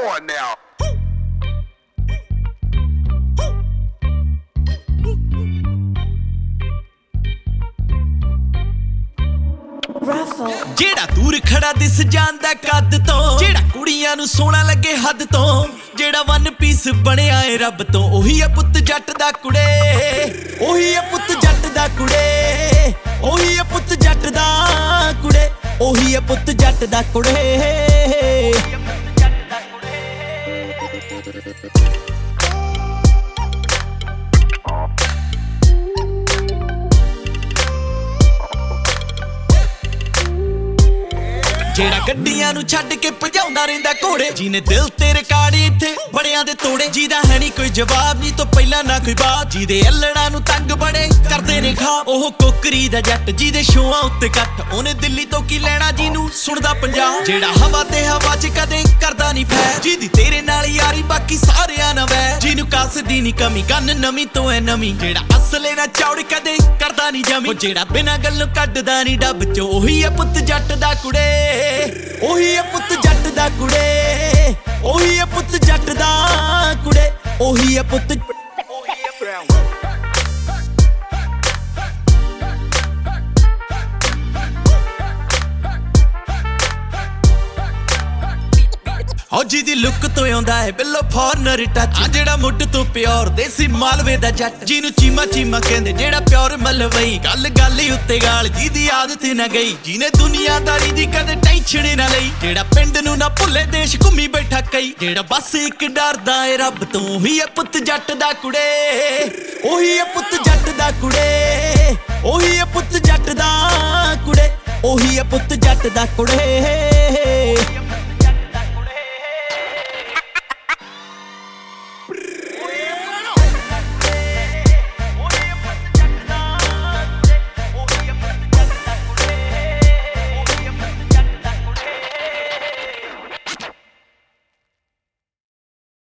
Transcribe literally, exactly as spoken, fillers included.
on now. ਜਿਹੜਾ ਦੂਰ ਖੜਾ ਦਿਸ ਜਾਂਦਾ ਕੱਦ ਤੋਂ, ਜਿਹੜਾ ਕੁੜੀਆਂ ਨੂੰ ਸੋਹਣਾ ਲੱਗੇ ਹੱਦ ਤੋਂ, ਜਿਹੜਾ ਵਨ ਪੀਸ ਬਣਿਆ ਏ ਰੱਬ ਤੋਂ, ਉਹੀ ਆ ਪੁੱਤ ਜੱਟ ਦਾ ਕੁੜੇ, ਉਹੀ ਆ ਪੁੱਤ ਜੱਟ ਦਾ ਕੁੜੇ, ਉਹੀ ਆ ਪੁੱਤ ਜੱਟ ਦਾ ਕੁੜੇ, ਉਹੀ ਆ ਪੁੱਤ ਜੱਟ ਦਾ ਕੁੜੇ। ਜਿਹੜਾ ਗੱਡੀਆਂ ਨੂੰ ਛੱਡ ਕੇ ਭਜਾਉਂਦਾ ਰਹਿੰਦਾ ਘੋੜੇ, ਜਿਹਨੇ ਦਿਲ ਤੇ ਰਿਕਾਰਡ ਇੱਥੇ ਬੜਿਆਂ ਦੇ ਤੋੜੇ, ਜਿਹਦਾ ਹੈ ਨਹੀਂ ਕੋਈ ਜਵਾਬ, ਨਹੀਂ ਤੋਂ ਪਹਿਲਾਂ ਨਾ ਕੋਈ ਬਾਤ, ਜਿਹਦੇ ਅਲੜਾਂ ਨੂੰ ਤੰਗ ਬੜੇ ਕਰਦੇ ਨੇ ਖਾ, ਉਹ ਕੋਕਰੀ ਦਾ ਜੱਟ ਜਿਹਦੇ ਸ਼ੋਆਂ ਉੱਤੇ ਕੱਟ, ਉਹਨੇ ਦਿੱਲੀ ਤੋਂ ਕੀ ਲੈਣਾ ਜਿਹਨੂੰ ਸੁਣਦਾ ਪੰਜਾਬ, ਜਿਹੜਾ ਹਵਾ ਤੇ ਹਵਾ 'ਚ ਕਦੇ ਕਰਦਾ ਨਹੀਂ ਫੈਰ, ਜਿਹਦੀ ਤੇਰੇ ਨਾਲ ਯਾਰੀ ਬਾਕੀ ਸਾਰਿਆਂ ਨਾਲ ਵੈਰ, ਜਿਹਨੂੰ ਕਾਸਦੀ ਨਹੀਂ ਕਮੀ ਕੰਨ ਨਵੀਂ ਤੋਂ ਐ ਨਵੀਂ, ਜਿਹੜਾ ਅਸਲੇ ਨਾਲ ਚੌੜ ਕਦੇ ਕਰਦਾ ਨਹੀਂ ਜਮੀ, ਉਹ ਜਿਹੜਾ ਬਿਨਾਂ ਗੱਲੋਂ ਕੱਢਦਾ ਨਹੀਂ ਡੱਬ 'ਚੋਂ, ਉਹੀ ਆ ਪੁੱਤ ਜੱਟ ਦਾ ਕੁੜੇ, ਉਹੀ ਆ ਪੁੱਤ ਜੱਟ ਦਾ ਕੁੜੇ, ਉਹੀ ਆ ਪੁੱਤ ਜੱਟ ਦਾ ਕੁੜੇ, ਉਹੀ ਆ ਪੁੱਤ। ਉਹ ਜਿਹਦੀ ਲੁੱਕ ਤੋਂ ਆਉਂਦਾ ਹੈ ਬਿੱਲੋ ਫੋਰਨਰ ਟੱਚ, ਆ ਜਿਹੜਾ ਮੁੱਢ ਤੋਂ ਪਿਓਰ ਦੇਸੀ ਮਾਲਵੇ ਦਾ ਜੱਟ, ਜਿਹਨੂੰ ਚੀਮਾ ਚੀਮਾ ਕਹਿੰਦੇ ਜਿਹੜਾ ਪਿਓਰ ਮਲਵਈ, ਗੱਲ ਗੱਲ ਹੀ ਉੱਤੇ ਗਾਲ ਜਿਹਦੀ ਆਦਤ ਨਾ ਗਈ, ਜਿਹਨੇ ਦੁਨੀਆਦਾਰੀ ਦੀ ਕਦੇ ਟੈਨਸ਼ਨ ਨਾ ਲਈ, ਜਿਹੜਾ ਪਿੰਡ ਨੂੰ ਨਾ ਭੁੱਲੇ ਦੇਸ਼ ਘੁੰਮੀ ਬੈਠਾ ਕਈ, ਜਿਹੜਾ ਬਸ ਇੱਕ ਡਰਦਾ ਏ ਰੱਬ ਤੋਂ, ਉਹੀ ਆ ਪੁੱਤ ਜੱਟ ਦਾ ਕੁੜੇ, ਉਹੀ ਆ ਪੁੱਤ ਜੱਟ ਦਾ ਕੁੜੇ, ਉਹੀ ਆ ਪੁੱਤ ਜੱਟ ਦਾ ਕੁੜੇ, ਉਹੀ ਆ ਪੁੱਤ ਜੱਟ ਦਾ ਕੁੜੇ।